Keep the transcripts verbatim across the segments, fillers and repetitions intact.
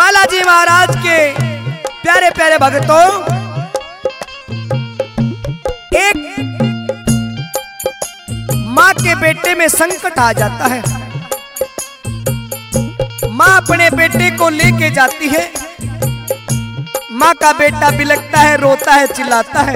बालाजी महाराज के प्यारे प्यारे भक्तों, एक माँ के बेटे में संकट आ जाता है। माँ अपने बेटे को लेके जाती है। माँ का बेटा बिलखता है, रोता है, चिल्लाता है।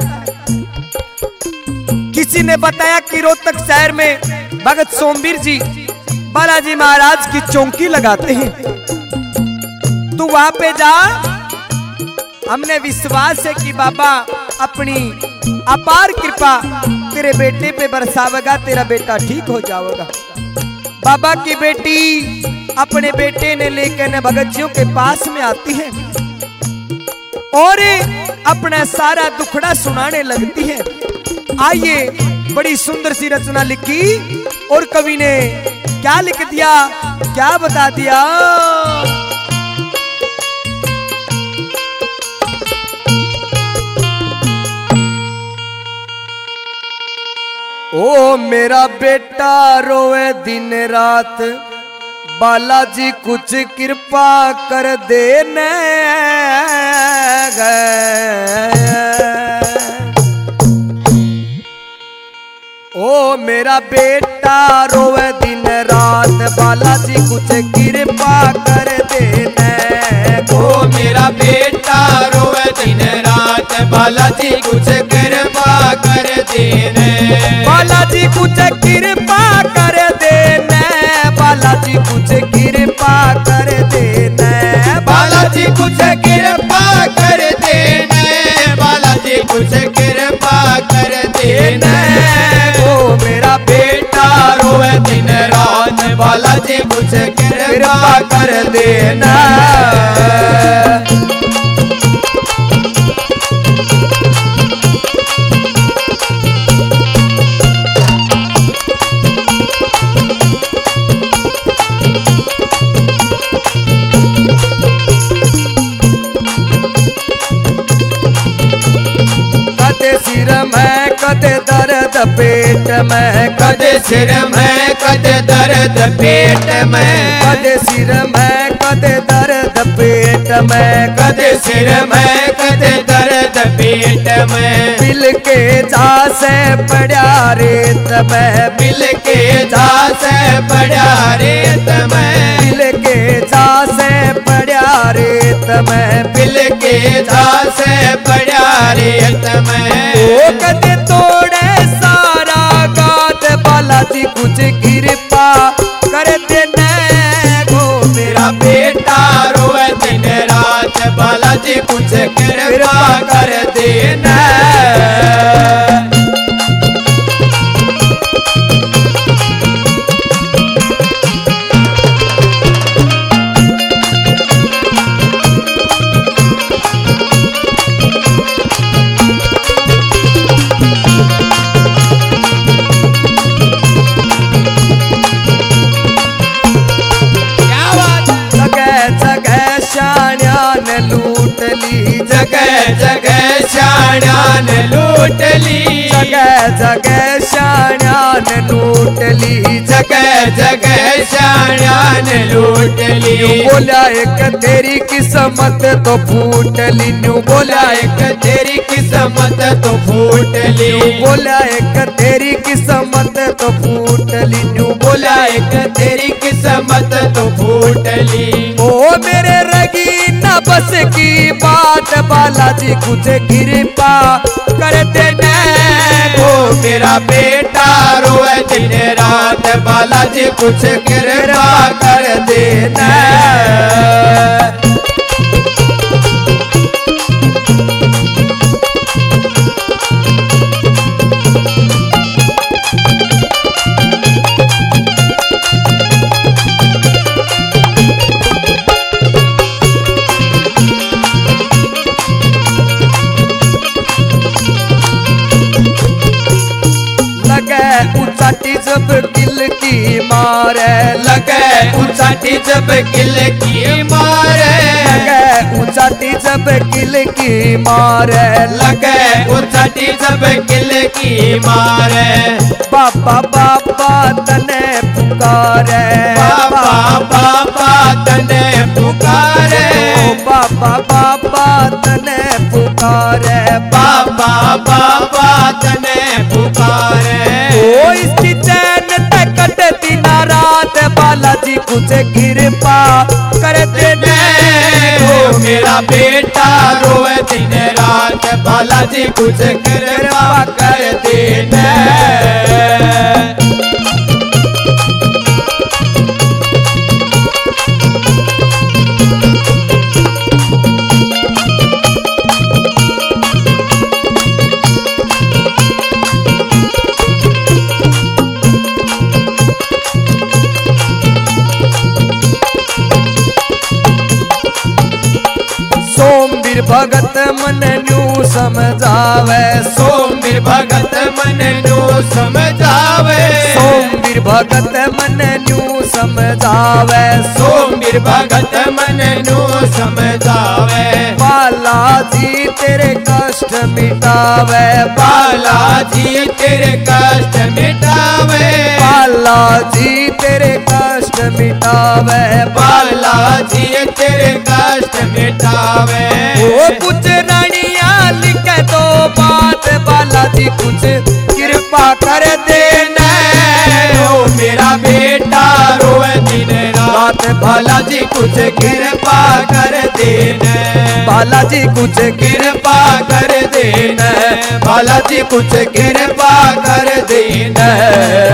किसी ने बताया कि रोहतक शहर में भगत सोमवीर जी बालाजी महाराज की चौकी लगाते हैं, तू वहां पे जा। हमने विश्वास है कि बाबा अपनी अपार कृपा तेरे बेटे पे बरसावेगा, तेरा बेटा ठीक हो जाएगा। बाबा की बेटी अपने बेटे ने लेकर न भगत जियों के पास में आती है और अपना सारा दुखड़ा सुनाने लगती है। आइए, बड़ी सुंदर सी रचना लिखी और कवि ने क्या लिख दिया, क्या बता दिया। ओ मेरा बेटा रोए दिन रात, बालाजी कुछ कृपा कर देने गए। ओ मेरा बेटा रोए दिन रात, बालाजी कुछ कृपा कर देने। ओ मेरा बेटा रोए दिन रात, बालाजी कुछ कृपा कर देने। बालाजी कुछ कृपा कर देने, बालाजी कुछ कृपा कर देने। बालाजी कुछ कृपा कर देने, बालाजी कुछ कृपा कर देने। ओ मेरा बेटा रोए दिन रात, बालाजी कुछ कृपा कर देना। कदे सिर में कदे दर्द पेट में, कदे सिर में कदे दर्द पेट में। कदे सिर में कदे दर्द पेट में, कदे सिर में कदे दर्द पेट में। बिल के जा से पड़ा रेत में, बिल के जा से पड़ा रेत में। बिल के जा से पड़ा रेत में, बिल के जा से पड़ा रेत में। ओ कदे तोड़े सारा गात, बालाजी कुछ कृपा कर देने गो। मेरा बेटा रोए दिन रात, बालाजी कुछ कृपा कर देना। लूट ली जगह जगह शान्यान लूट ली। जगह जगह शान्यान लूट ली। जगह जगह शान्यान लूट ली। बोला एक तेरी किस्मत तो फूट ली। न्यू बोला एक तेरी किस्मत तो फूट ली। बोला एक तेरी किस्मत तो फूट ली। न्यू बोला एक तेरी किस्मत तो फूट ली। ओ मेरे रगी न बस की बात, बालाजी कुछ कृपा कर देने गो। मेरा बेटा रोए दिन रात, बालाजी कुछ कृपा कर देना। उचाटी जब किल की मारे, लगे उचाटी जब किल की मारे। लगे उचाटी जब किल की मारे लगे उचटी जब किल की मारे बाबा बाबा तने पुकारे बाबा बाबा तने पुकारे ओ बाबा बाबा तने पुकारे बाबा बाबा तने पुकारे ओ इसकी चैन ते कटती ना रात बालाजी कुछ कृपा कर देने ओ मेरा बेटा रोए दिन रात बालाजी कुछ कृपा कर देना सोमवीर भगत मन न्यू समझावे सोमवीर भगत मन न्यू समझावे सोमवीर भगत मन न्यू समझावे सोमवीर भगत मन न्यू समझावे बालाजी तेरे कष्ट मिटावे बालाजी तेरे कष्ट मिटावे बालाजी तेरे कष्ट मिटावे बालाजी तेरे कष्ट मिटावे ओ कुछ रानिया लिखे दो बात बालाजी कुछ कृपा कर देना ओ मेरा बेटा रोए दिन रात बालाजी कुछ कृपा कर देना बालाजी कुछ कृपा कर देना बालाजी कुछ कृपा कर देना